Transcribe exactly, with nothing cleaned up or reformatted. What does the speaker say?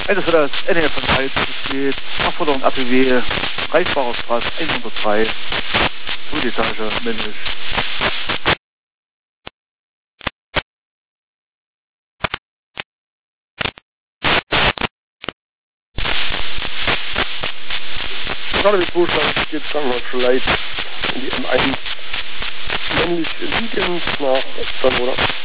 Eines für das N E F von Heiz besteht Aufforderung A P W, Reisbarer Straße hundertdrei, Südetage, männlich. Gerade mit Zustand geht Krankenhaus Schleid in die M eins, männlich liegend nach zwei Monaten.